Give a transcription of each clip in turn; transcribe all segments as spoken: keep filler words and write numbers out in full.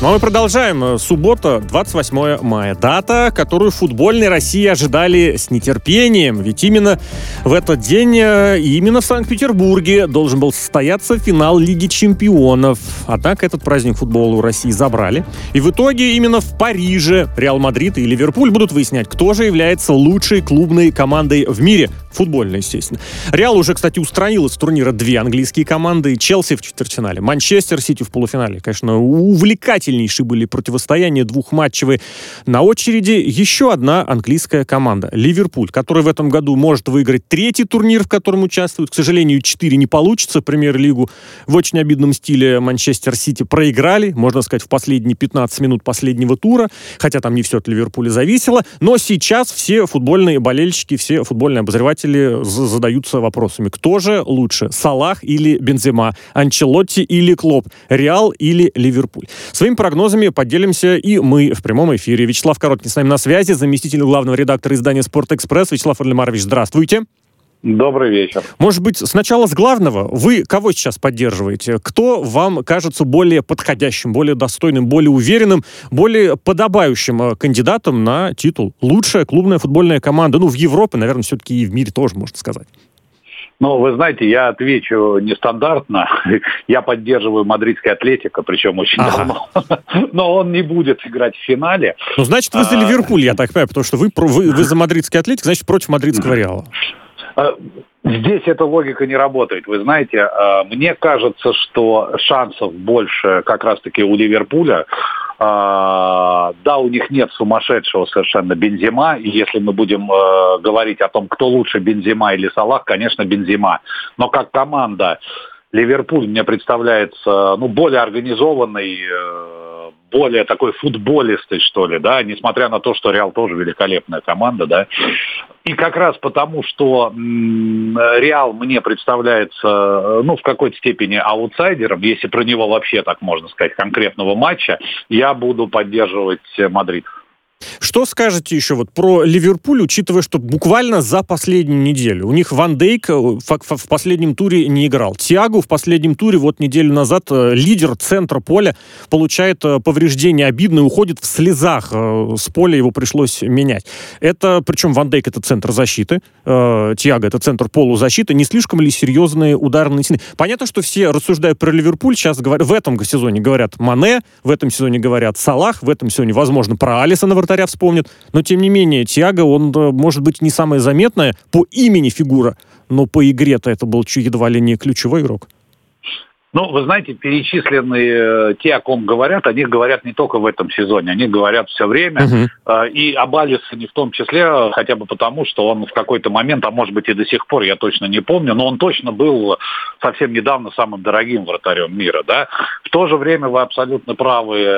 Ну а мы продолжаем. Суббота, двадцать восьмое мая. Дата, которую футбольной России ожидали с нетерпением. Ведь именно в этот день и именно в Санкт-Петербурге должен был состояться финал Лиги Чемпионов. Однако этот праздник футбола у России забрали. И в итоге именно в Париже Реал Мадрид и Ливерпуль будут выяснять, кто же является лучшей клубной командой в мире. Футбольной, естественно. Реал уже, кстати, устранил из турнира две английские команды. Челси в четвертьфинале, Манчестер Сити в полуфинале. Конечно, увлекательнейшие были противостояния двухматчевые. На очереди еще одна английская команда. Ливерпуль, который в этом году может выиграть третий турнир, в котором участвует. К сожалению, четыре не получится. Премьер-лигу в очень обидном стиле Манчестер Сити проиграли. Можно сказать, в последние пятнадцать минут последнего тура. Хотя там не все от Ливерпуля зависело. Но сейчас все футбольные болельщики, все футбольные обозреватели задаются вопросами. Кто же лучше? Салах или Бензема? Анчелотти или Клоп? Реал или Ливерпуль? Своими прогнозами поделимся и мы в прямом эфире. Вячеслав Короткин с нами на связи, заместитель главного редактора издания «Спортэкспресс». Вячеслав Вальдемарович, здравствуйте. Добрый вечер. Может быть, сначала с главного. Вы кого сейчас поддерживаете? Кто вам кажется более подходящим, более достойным, более уверенным, более подобающим кандидатом на титул? Лучшая клубная футбольная команда, ну, в Европе, наверное, все-таки и в мире тоже, можно сказать. Ну, вы знаете, я отвечу нестандартно. Я поддерживаю мадридский Атлетико, причем очень ага. давно. Но он не будет играть в финале. Ну, значит, вы за Ливерпуль, я так понимаю, потому что вы, вы, вы за мадридский Атлетико, значит, против мадридского Реала. Здесь эта логика не работает. Вы знаете, мне кажется, что шансов больше как раз-таки у Ливерпуля. Да, у них нет сумасшедшего совершенно Бензема. И если мы будем говорить о том, кто лучше, Бензема или Салах, конечно, Бензема. Но как команда Ливерпуль мне представляется ну, более организованной, более такой футболистой, что ли, да, несмотря на то, что Реал тоже великолепная команда, да. И как раз потому, что м- Реал мне представляется, ну, в какой-то степени аутсайдером, если про него вообще так можно сказать, конкретного матча, я буду поддерживать Мадрид. Что скажете еще вот про Ливерпуль, учитывая, что буквально за последнюю неделю у них Ван Дейк в, в, в последнем туре не играл. Тиаго в последнем туре, вот неделю назад, лидер центра поля, получает повреждение обидное, уходит в слезах. С поля его пришлось менять. Это, причем Ван Дейк — это центр защиты, Тиаго — это центр полузащиты. Не слишком ли серьезные удары нанесены? Понятно, что все, рассуждая про Ливерпуль, сейчас говорят, в этом сезоне говорят Мане, в этом сезоне говорят Салах, в этом сезоне, возможно, про Алисона, вратаря, вспомнят. Но, тем не менее, Тиаго, он, может быть, не самая заметная по имени фигура, но по игре-то это был едва ли не ключевой игрок. Ну, вы знаете, перечисленные те, о ком говорят, о них говорят не только в этом сезоне, они говорят все время. Uh-huh. И об Алисоне в том числе, хотя бы потому, что он в какой-то момент, а может быть и до сих пор, я точно не помню, но он точно был совсем недавно самым дорогим вратарем мира, да. В то же время вы абсолютно правы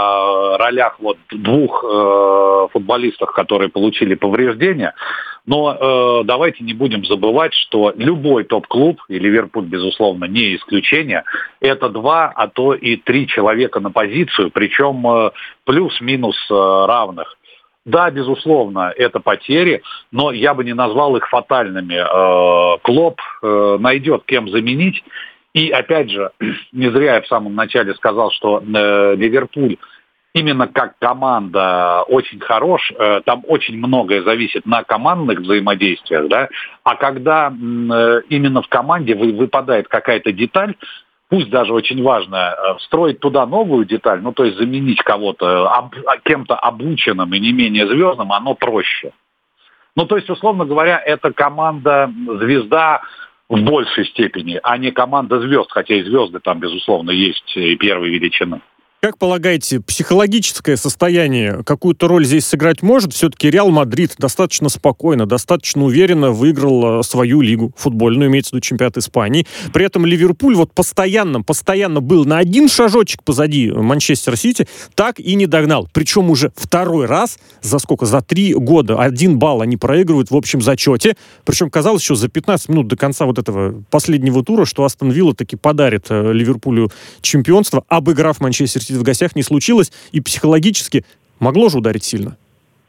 о ролях вот двух э, футболистов, которые получили повреждения. Но э, давайте не будем забывать, что любой топ-клуб, и Ливерпуль, безусловно, не исключение, это два, а то и три человека на позицию, причем э, плюс-минус э, равных. Да, безусловно, это потери, но я бы не назвал их фатальными. Э, Клоп э, найдет, кем заменить. И, опять же, не зря я в самом начале сказал, что э, Ливерпуль именно как команда очень хорош, там очень многое зависит на командных взаимодействиях, да, а когда именно в команде выпадает какая-то деталь, пусть даже очень важная, встроить туда новую деталь, ну то есть заменить кого-то об, кем-то обученным и не менее звездным, оно проще. Ну то есть, условно говоря, это команда-звезда в большей степени, а не команда звезд, хотя и звезды там, безусловно, есть и первой величины. Как полагаете, психологическое состояние какую-то роль здесь сыграть может? Все-таки Реал Мадрид достаточно спокойно, достаточно уверенно выиграл свою лигу футбольную, имеется в виду чемпионат Испании. При этом Ливерпуль вот постоянно, постоянно был на один шажочек позади Манчестер Сити, так и не догнал. Причем уже второй раз за сколько? За три года. Один балл они проигрывают в общем зачете. Причем казалось еще за пятнадцать минут до конца вот этого последнего тура, что Астон Вилла таки подарит Ливерпулю чемпионство, обыграв Манчестер Сити в гостях, не случилось, и психологически могло же ударить сильно.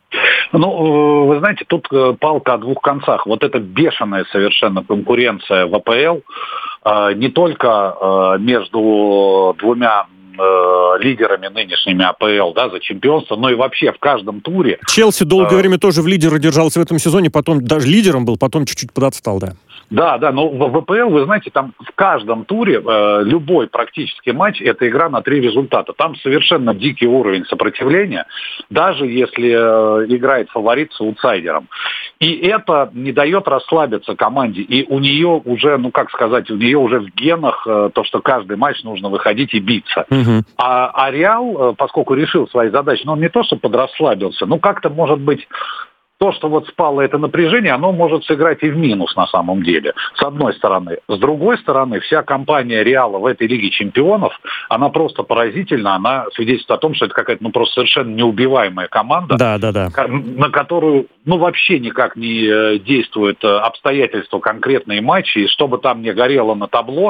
Ну, вы знаете, тут палка о двух концах. Вот эта бешеная совершенно конкуренция в АПЛ, не только между двумя э, лидерами нынешними АПЛ, да, за чемпионство, но и вообще в каждом туре. Челси долгое э, время тоже в лидеры держался в этом сезоне, потом даже лидером был, потом чуть-чуть подотстал, да. Да, да, но в ВПЛ, вы знаете, там в каждом туре э, любой практически матч – это игра на три результата. Там совершенно дикий уровень сопротивления, даже если э, играет фаворит с аутсайдером. И это не дает расслабиться команде. И у нее уже, ну как сказать, у нее уже в генах э, то, что каждый матч нужно выходить и биться. Угу. А, а Реал, э, поскольку решил свои задачи, ну он не то, что подрасслабился, ну как-то, может быть, то, что вот спало это напряжение, оно может сыграть и в минус на самом деле, с одной стороны. С другой стороны, вся кампания Реала в этой Лиге Чемпионов, она просто поразительна, она свидетельствует о том, что это какая-то ну просто совершенно неубиваемая команда, да, да, да. на которую ну вообще никак не действуют обстоятельства конкретные матчи, и что бы там ни горело на табло,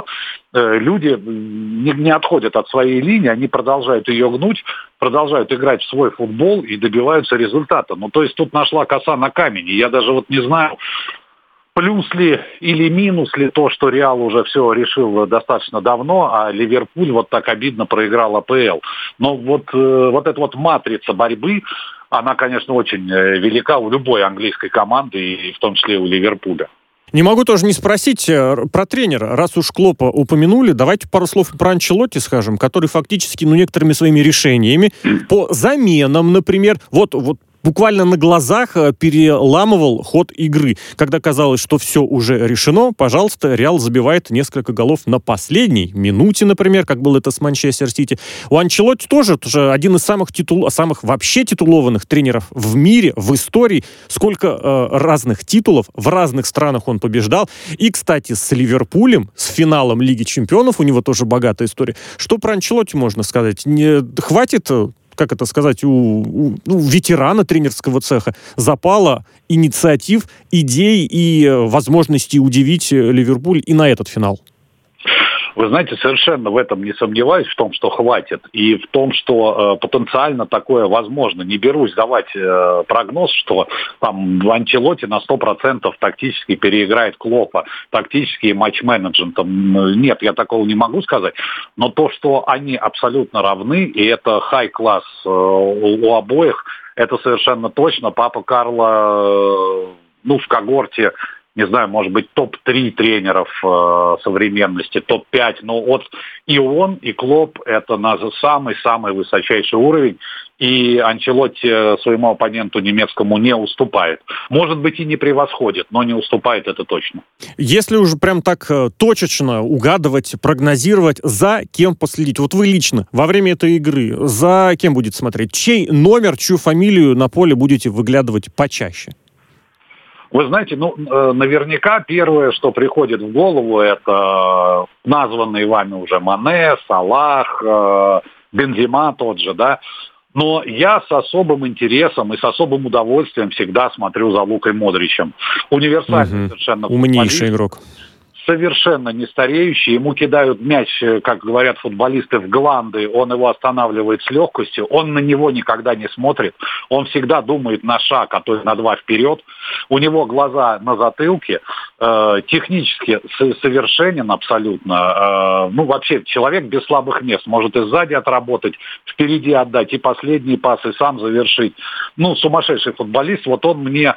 люди не, не отходят от своей линии, они продолжают ее гнуть, продолжают играть в свой футбол и добиваются результата. Ну, то есть тут нашла коса на камень. И я даже вот не знаю, плюс ли или минус ли то, что Реал уже все решил достаточно давно, а Ливерпуль вот так обидно проиграл АПЛ. Но вот, э, вот эта вот матрица борьбы, она, конечно, очень велика у любой английской команды, и в том числе у Ливерпуля. Не могу тоже не спросить про тренера. Раз уж Клопа упомянули, давайте пару слов про Анчелотти скажем, который фактически, ну, некоторыми своими решениями по заменам, например, вот, вот буквально на глазах переламывал ход игры. Когда казалось, что все уже решено, пожалуйста, Реал забивает несколько голов на последней минуте, например, как было это с Манчестер Сити. У Анчелотти тоже, тоже один из самых, титул... самых вообще титулованных тренеров в мире, в истории. Сколько э, разных титулов, в разных странах он побеждал. И, кстати, с Ливерпулем, с финалом Лиги Чемпионов, у него тоже богатая история. Что про Анчелотти можно сказать? Не... Хватит... как это сказать, у, у ну, ветерана тренерского цеха запала инициатив, идей и возможностей удивить Ливерпуль и на этот финал? Вы знаете, совершенно в этом не сомневаюсь, в том, что хватит, и в том, что э, потенциально такое возможно. Не берусь давать э, прогноз, что там Анчелотти на сто процентов тактически переиграет Клопа, тактически и матч-менеджментом. Нет, я такого не могу сказать. Но то, что они абсолютно равны, и это хай-класс э, у, у обоих, это совершенно точно. Папа Карло, э, ну, в когорте, не знаю, может быть, топ три тренеров э, современности, топ пять, но вот и он, и Клоп — это на самый-самый высочайший уровень, и Анчелотти своему оппоненту немецкому не уступает. Может быть, и не превосходит, но не уступает, это точно. Если уже прям так точечно угадывать, прогнозировать, за кем последить, вот вы лично во время этой игры, за кем будете смотреть? Чей номер, чью фамилию на поле будете выглядывать почаще? Вы знаете, ну, наверняка первое, что приходит в голову, это названные вами уже Мане, Салах, Бензема тот же, да. Но я с особым интересом и с особым удовольствием всегда смотрю за Лукой Модричем. Универсальный угу. совершенно футболист. Умнейший игрок. Совершенно не стареющий, ему кидают мяч, как говорят футболисты, в гланды, он его останавливает с легкостью, он на него никогда не смотрит, он всегда думает на шаг, а то и на два вперед, у него глаза на затылке, э, технически совершенен абсолютно, э, ну вообще человек без слабых мест, может и сзади отработать, впереди отдать, и последние пасы сам завершить, ну сумасшедший футболист, вот он мне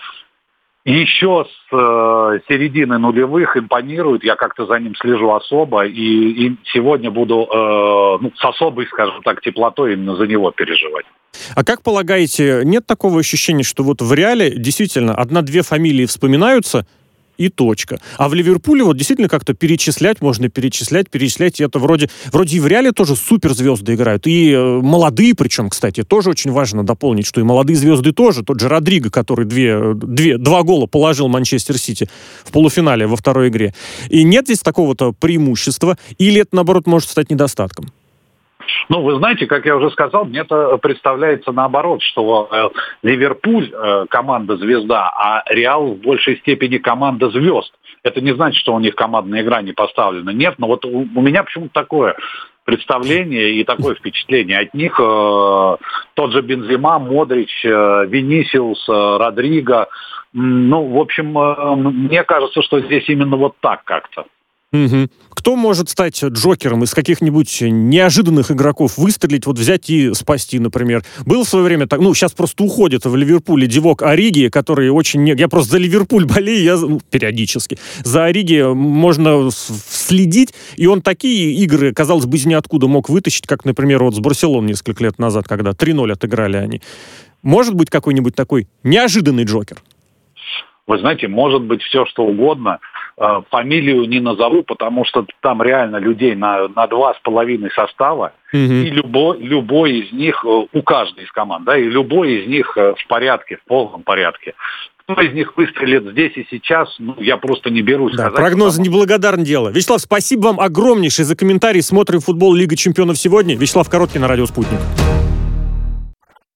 еще с э, середины нулевых импонирует, я как-то за ним слежу особо, и, и сегодня буду э, ну, с особой, скажем так, теплотой именно за него переживать. А как полагаете, нет такого ощущения, что вот в Реале действительно одна-две фамилии вспоминаются, и точка. А в Ливерпуле вот действительно как-то перечислять, можно перечислять, перечислять, и это вроде, вроде и в Реале тоже суперзвезды играют, и э, молодые причем, кстати, тоже очень важно дополнить, что и молодые звезды тоже, тот же Родриго, который две, две, два гола положил Манчестер Сити в полуфинале во второй игре. И нет здесь такого-то преимущества, или это, наоборот, может стать недостатком? Ну, вы знаете, как я уже сказал, мне это представляется наоборот, что э, Ливерпуль э, команда-звезда, а Реал в большей степени команда звезд. Это не значит, что у них командная игра не поставлена. Нет, но вот у, у меня почему-то такое представление и такое впечатление от них. Э, тот же Бензема, Модрич, э, Винисиус, э, Родриго. Ну, в общем, э, мне кажется, что здесь именно вот так как-то. Угу. Кто может стать Джокером из каких-нибудь неожиданных игроков, выстрелить, вот взять и спасти, например? Был в свое время, так, ну, сейчас просто уходит в Ливерпуле Дивок Ориги, который очень... Я просто за Ливерпуль болею, я, ну, периодически. За Ориги можно следить, и он такие игры, казалось бы, из ниоткуда мог вытащить, как, например, вот с Барселоной несколько лет назад, когда три ноль отыграли они. Может быть какой-нибудь такой неожиданный Джокер? Вы знаете, может быть все, что угодно. Фамилию не назову, потому что там реально людей на, на два с половиной состава, угу. и любой, любой из них, у каждой из команд, да, и любой из них в порядке, в полном порядке. Кто из них выстрелит здесь и сейчас, ну, я просто не берусь да, сказать. Прогнозы потому... неблагодарное дело. Вячеслав, спасибо вам огромнейшее за комментарий. Смотрим футбол Лига чемпионов сегодня. Вячеслав Короткий на радио «Спутник».